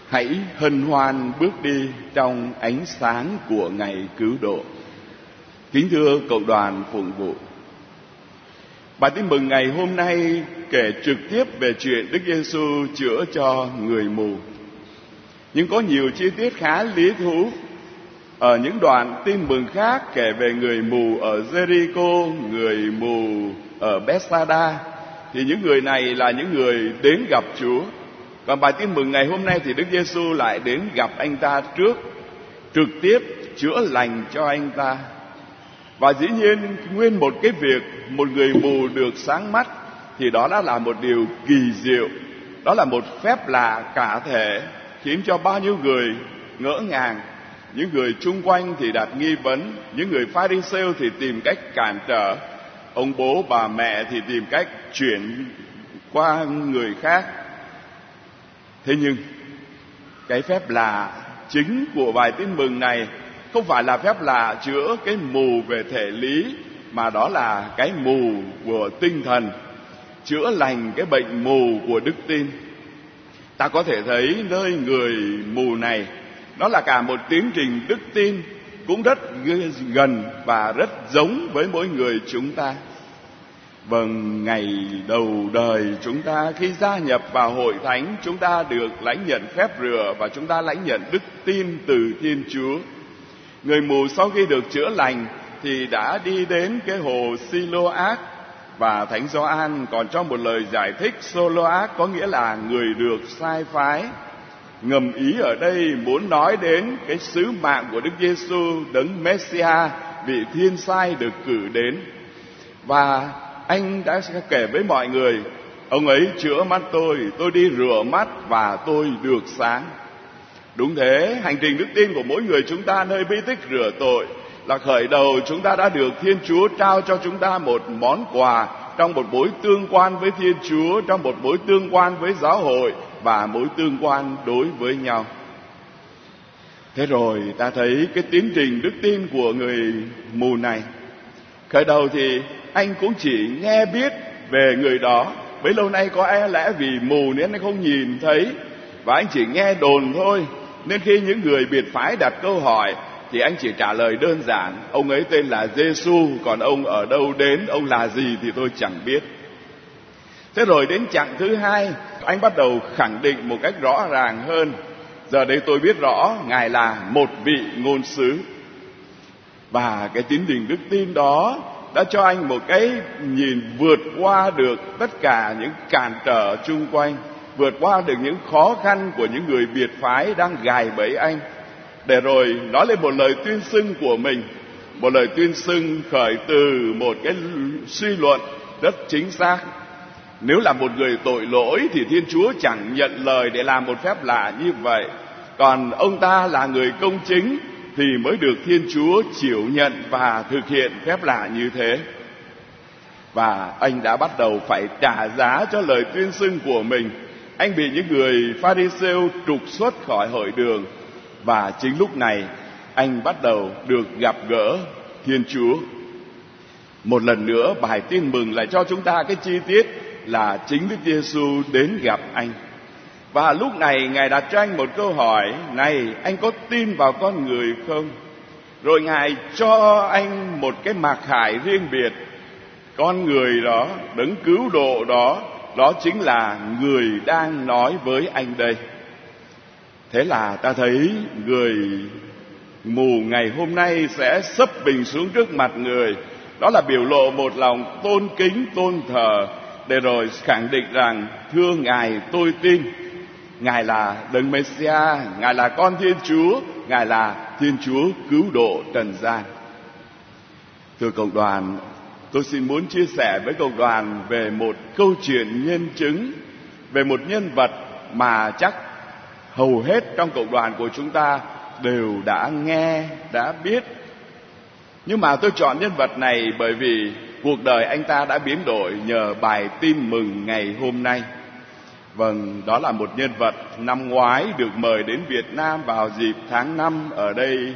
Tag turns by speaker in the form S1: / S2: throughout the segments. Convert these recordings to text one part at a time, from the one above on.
S1: Hãy hân hoan bước đi trong ánh sáng của ngày cứu độ. Kính thưa cộng đoàn phụng vụ, bài tin mừng ngày hôm nay kể trực tiếp về chuyện Đức Giêsu chữa cho người mù. Nhưng có nhiều chi tiết khá lý thú ở những đoạn tin mừng khác kể về người mù ở Jericho, người mù ở Bethsaida. Thì những người này là những người đến gặp Chúa. Còn bài tin mừng ngày hôm nay thì Đức Giêsu lại đến gặp anh ta trước, trực tiếp chữa lành cho anh ta. Và dĩ nhiên nguyên một cái việc một người mù được sáng mắt thì đó đã là một điều kỳ diệu. Đó là một phép lạ cả thể, khiến cho bao nhiêu người ngỡ ngàng. Những người chung quanh thì đặt nghi vấn, những người Pha-ri-sêu thì tìm cách cản trở, ông bố bà mẹ thì tìm cách chuyển qua người khác. Thế nhưng cái phép lạ chính của bài tin mừng này không phải là phép lạ chữa cái mù về thể lý, mà đó là cái mù của tinh thần, chữa lành cái bệnh mù của đức tin. Ta có thể thấy nơi người mù này, đó là cả một tiến trình đức tin cũng rất gần và rất giống với mỗi người chúng ta. Vâng, ngày đầu đời chúng ta khi gia nhập vào hội thánh, chúng ta được lãnh nhận phép rửa và chúng ta lãnh nhận đức tin từ Thiên Chúa. Người mù sau khi được chữa lành thì đã đi đến cái hồ Siloác, và Thánh Gioan còn cho một lời giải thích. Siloác có nghĩa là người được sai phái. Ngầm ý ở đây muốn nói đến cái sứ mạng của Đức Giêsu, đấng Messia, vị thiên sai được cử đến. Và anh đã kể với mọi người, ông ấy chữa mắt tôi đi rửa mắt và tôi được sáng. Đúng thế, hành trình đức tin của mỗi người chúng ta nơi bí tích rửa tội là khởi đầu. Chúng ta đã được Thiên Chúa trao cho chúng ta một món quà trong một mối tương quan với Thiên Chúa, trong một mối tương quan với giáo hội và mối tương quan đối với nhau. Thế rồi ta thấy cái tiến trình đức tin của người mù này. Khởi đầu thì anh cũng chỉ nghe biết về người đó. Bấy lâu nay có lẽ vì mù nên anh không nhìn thấy, và anh chỉ nghe đồn thôi. Nên khi những người biệt phái đặt câu hỏi thì anh chỉ trả lời đơn giản: ông ấy tên là Giêsu, còn ông ở đâu đến, ông là gì thì tôi chẳng biết. Thế rồi đến chặng thứ hai, anh bắt đầu khẳng định một cách rõ ràng hơn: giờ đây tôi biết rõ Ngài là một vị ngôn sứ. Và cái tiến trình đức tin đó đã cho anh một cái nhìn vượt qua được tất cả những cản trở chung quanh, vượt qua được những khó khăn của những người biệt phái đang gài bẫy anh, để rồi nói lên một lời tuyên xưng của mình. Một lời tuyên xưng khởi từ một cái suy luận rất chính xác. Nếu là một người tội lỗi thì Thiên Chúa chẳng nhận lời để làm một phép lạ như vậy. Còn ông ta là người công chính thì mới được Thiên Chúa chiếu nhận và thực hiện phép lạ như thế. Và anh đã bắt đầu phải trả giá cho lời tuyên xưng của mình. Anh bị những người Pha-ri-sêu trục xuất khỏi hội đường. Và chính lúc này anh bắt đầu được gặp gỡ Thiên Chúa. Một lần nữa bài tin mừng lại cho chúng ta cái chi tiết là chính Đức Giêsu đến gặp anh. Và lúc này Ngài đặt cho anh một câu hỏi: này, anh có tin vào con người không? Rồi Ngài cho anh một cái mặc khải riêng biệt. Con người đó, đấng cứu độ đó, đó chính là người đang nói với anh đây. Thế là ta thấy người mù ngày hôm nay sẽ xấp mình xuống trước mặt người. Đó là biểu lộ một lòng tôn kính, tôn thờ, để rồi khẳng định rằng: thưa Ngài, tôi tin Ngài là đấng Messia, Ngài là con Thiên Chúa, Ngài là Thiên Chúa cứu độ trần gian. Thưa cộng đoàn, tôi xin muốn chia sẻ với cộng đoàn về một câu chuyện nhân chứng, về một nhân vật mà chắc hầu hết trong cộng đoàn của chúng ta đều đã nghe, đã biết. Nhưng mà tôi chọn nhân vật này bởi vì cuộc đời anh ta đã biến đổi nhờ bài tin mừng ngày hôm nay. Vâng, đó là một nhân vật năm ngoái được mời đến Việt Nam vào dịp tháng 5 ở đây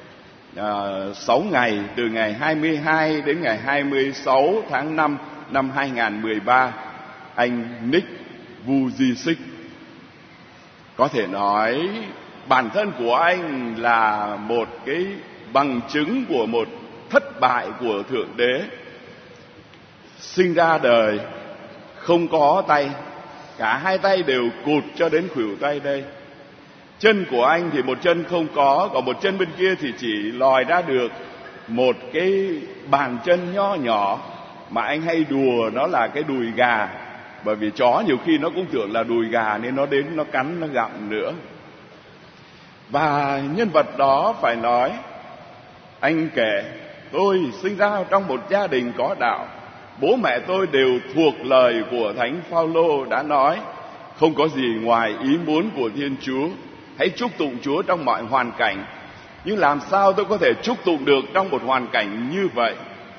S1: 6 ngày, từ ngày 22 đến ngày 26 tháng 5 năm 2013, anh Nick Vujicic. Có thể nói bản thân của anh là một cái bằng chứng của một thất bại của Thượng Đế. Sinh ra đời không có tay, cả hai tay đều cụt cho đến khuỷu tay đây. Chân của anh thì một chân không có, còn một chân bên kia thì chỉ lòi ra được một cái bàn chân nho nhỏ mà anh hay đùa nó là cái đùi gà, bởi vì chó nhiều khi nó cũng tưởng là đùi gà nên nó đến nó cắn nó gặm nữa. Và nhân vật đó phải nói, anh kể tôi sinh ra trong một gia đình có đạo. Bố mẹ tôi đều thuộc lời của Thánh Phaolô đã nói, không có gì ngoài ý muốn của Thiên Chúa. Hãy chúc tụng Chúa trong mọi hoàn cảnh. Nhưng làm sao tôi có thể chúc tụng được trong một hoàn cảnh như vậy?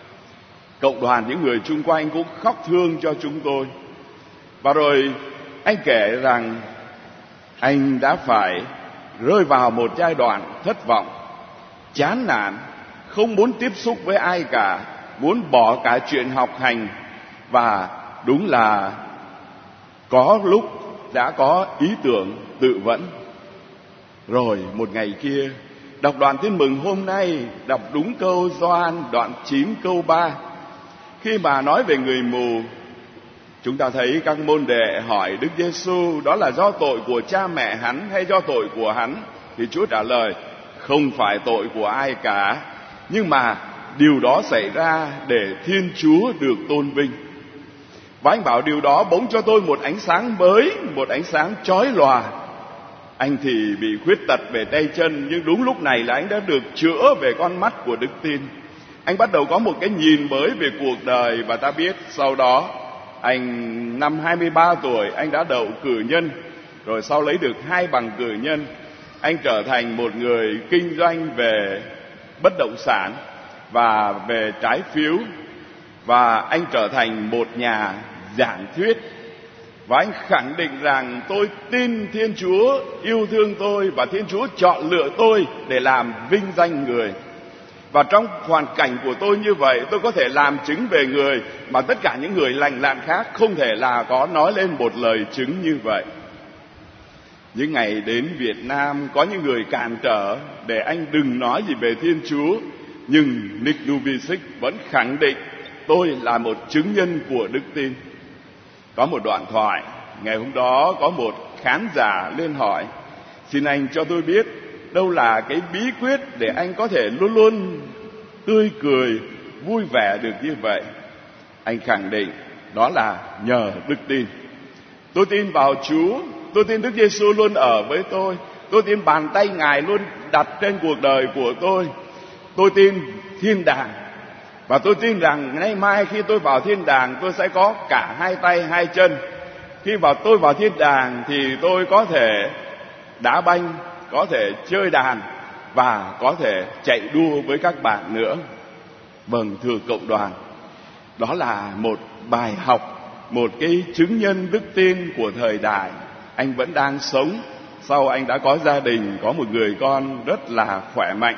S1: Cộng đoàn những người chung quanh cũng khóc thương cho chúng tôi. Và rồi anh kể rằng anh đã phải rơi vào một giai đoạn thất vọng, chán nản, không muốn tiếp xúc với ai cả, muốn bỏ cả chuyện học hành. Và đúng là có lúc đã có ý tưởng tự vẫn. Rồi một ngày kia, đọc đoạn Tin Mừng hôm nay, đọc đúng câu Gioan đoạn 9 câu 3. Khi mà nói về người mù, chúng ta thấy các môn đệ hỏi Đức Giêsu đó là do tội của cha mẹ hắn hay do tội của hắn, thì Chúa trả lời không phải tội của ai cả, nhưng mà điều đó xảy ra để Thiên Chúa được tôn vinh. Và anh bảo điều đó bỗng cho tôi một ánh sáng mới, một ánh sáng chói lòa. Anh thì bị khuyết tật về tay chân, nhưng đúng lúc này là anh đã được chữa về con mắt của đức tin. Anh bắt đầu có một cái nhìn mới về cuộc đời. Và ta biết sau đó anh năm 23 tuổi anh đã đậu cử nhân, rồi sau lấy được 2 bằng cử nhân. Anh trở thành một người kinh doanh về bất động sản và về trái phiếu, và anh trở thành một nhà giảng thuyết. Và anh khẳng định rằng tôi tin Thiên Chúa yêu thương tôi và Thiên Chúa chọn lựa tôi để làm vinh danh người. Và trong hoàn cảnh của tôi như vậy, tôi có thể làm chứng về người mà tất cả những người lành lặn khác không thể là có nói lên một lời chứng như vậy. Những ngày đến Việt Nam, có những người cản trở để anh đừng nói gì về Thiên Chúa, nhưng Nick Dubisik vẫn khẳng định tôi là một chứng nhân của đức tin. Có một đoạn thoại, ngày hôm đó có một khán giả lên hỏi: xin anh cho tôi biết đâu là cái bí quyết để anh có thể luôn luôn tươi cười, vui vẻ được như vậy. Anh khẳng định đó là nhờ đức tin. Tôi tin vào Chúa, tôi tin Đức Giêsu luôn ở với tôi tin bàn tay Ngài luôn đặt trên cuộc đời của tôi tin thiên đàng. Và tôi tin rằng ngày mai khi tôi vào thiên đàng, tôi sẽ có cả 2 tay 2 chân. Khi tôi vào thiên đàng thì tôi có thể đá banh, có thể chơi đàn và có thể chạy đua với các bạn nữa. Vâng, thưa cộng đoàn, đó là một bài học, một cái chứng nhân đức tin của thời đại. Anh vẫn đang sống, sau anh đã có gia đình, có một người con rất là khỏe mạnh.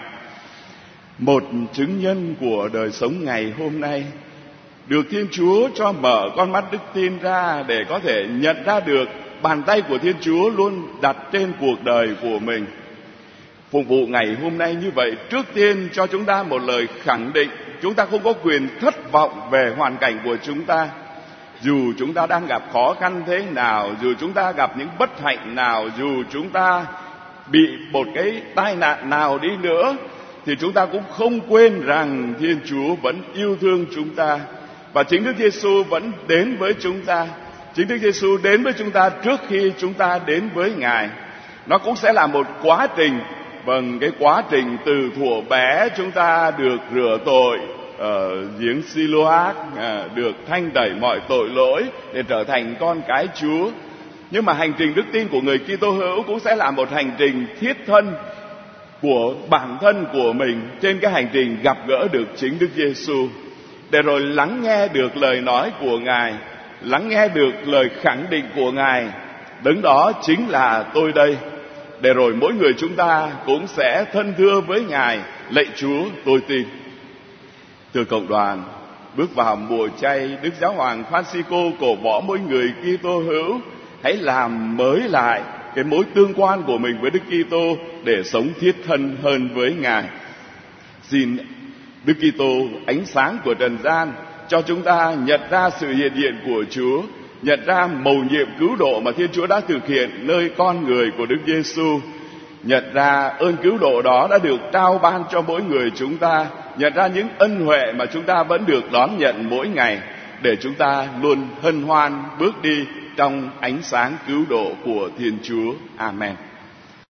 S1: Một chứng nhân của đời sống ngày hôm nay, được Thiên Chúa cho mở con mắt đức tin ra để có thể nhận ra được bàn tay của Thiên Chúa luôn đặt trên cuộc đời của mình. Phục vụ ngày hôm nay như vậy, trước tiên cho chúng ta một lời khẳng định: chúng ta không có quyền thất vọng về hoàn cảnh của chúng ta. Dù chúng ta đang gặp khó khăn thế nào, dù chúng ta gặp những bất hạnh nào, dù chúng ta bị một cái tai nạn nào đi nữa, thì chúng ta cũng không quên rằng Thiên Chúa vẫn yêu thương chúng ta. Và chính Đức Giêsu vẫn đến với chúng ta. Chính Đức Giêsu đến với chúng ta trước khi chúng ta đến với Ngài. Nó cũng sẽ là một quá trình. Vâng, cái quá trình từ thuở bé chúng ta được rửa tội ở giếng Siloác, được thanh tẩy mọi tội lỗi để trở thành con cái Chúa. Nhưng mà hành trình đức tin của người Kitô hữu cũng sẽ là một hành trình thiết thân của bản thân của mình trên cái hành trình gặp gỡ được chính Đức Giêsu, để rồi lắng nghe được lời nói của Ngài, lắng nghe được lời khẳng định của Ngài: đấng đó chính là tôi đây. Để rồi mỗi người chúng ta cũng sẽ thân thưa với Ngài: lạy Chúa, tôi tin. Thưa cộng đoàn, bước vào mùa chay, Đức Giáo hoàng Francisco cổ võ mỗi người Kitô hữu hãy làm mới lại cái mối tương quan của mình với Đức Kitô để sống thiết thân hơn với Ngài. Xin Đức Kitô, ánh sáng của trần gian, cho chúng ta nhận ra sự hiện diện của Chúa, nhận ra mầu nhiệm cứu độ mà Thiên Chúa đã thực hiện nơi con người của Đức Giêsu, nhận ra ơn cứu độ đó đã được trao ban cho mỗi người chúng ta, nhận ra những ân huệ mà chúng ta vẫn được đón nhận mỗi ngày, để chúng ta luôn hân hoan bước đi trong ánh sáng cứu độ của Thiên Chúa. Amen.